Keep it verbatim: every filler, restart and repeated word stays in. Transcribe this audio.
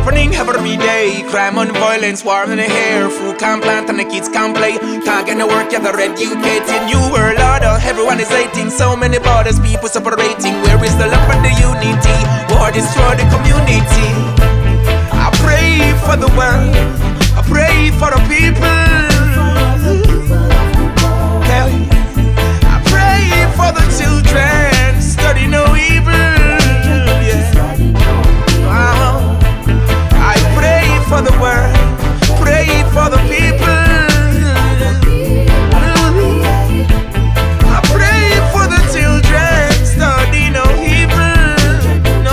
happening every day. Crime and violence, war in the air. Food can't plant and the kids can't play. Can't get no work, yeah, they're educated. New world order, everyone is hating. So many borders, people separating. Where is the love and the unity? War destroy the